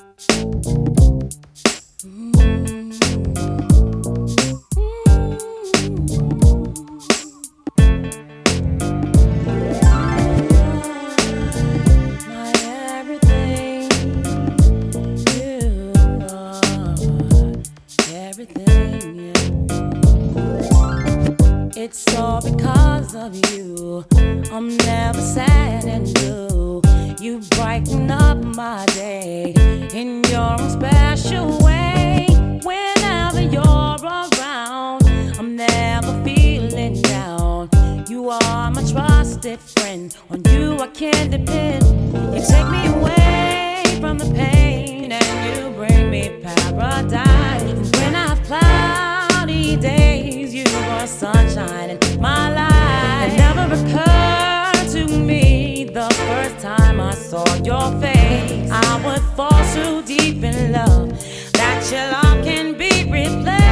It's all because of you. I'm never sad and blue. You brighten up my day in your own special way. Whenever you're around, I'm never feeling down. You are my trusted friend. On you I can depend. You take me away from the pain and you bring me paradise. And when I've cloudy days, you are sunshine in my life. It never occurred to me the first time I saw your face I would fall so deep in love that your love can be replaced.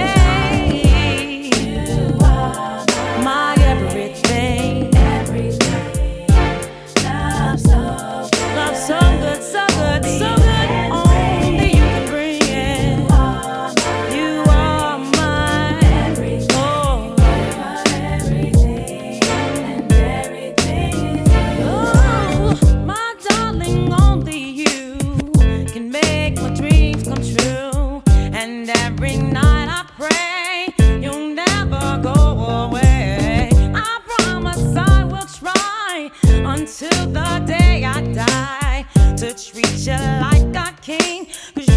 You are my everything. Everything. Love so good. Love so good, so good, so good. Only you can bring it. You are my everything. Oh, everything. And everything is you. Oh, my darling, only you can make my dreams come true. And every night I pray you'll never go away. I promise I will try until the day I die to treat you like a king. 'Cause